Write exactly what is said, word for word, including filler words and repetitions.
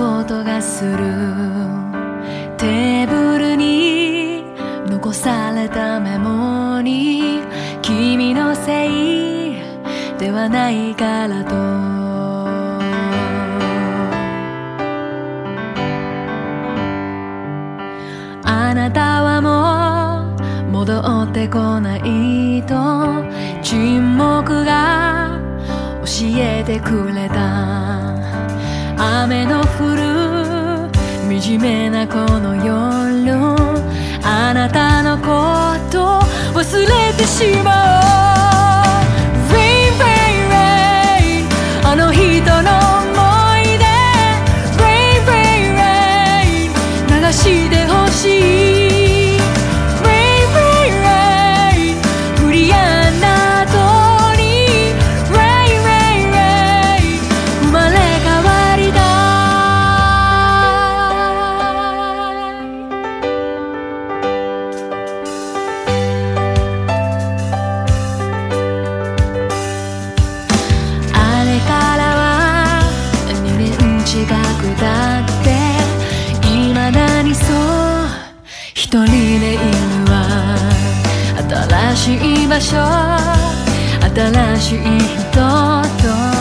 音がする。テーブルに残されたメモに君のせいではないからと。あなたはもう戻ってこないと沈黙が教えてくれた。雨の降る惨めなこの夜、あなたのこと忘れてしまおう。 Rain, rain, rain あの人の思い出 Rain, rain, rain 流してほしい。 Rain, rain, rain 降りやんだ後に Rain, rain, rain 生まれ変わりたい。あれからはにねん近く経って未だにそう一人でいるわ。新しい場所、新しい人と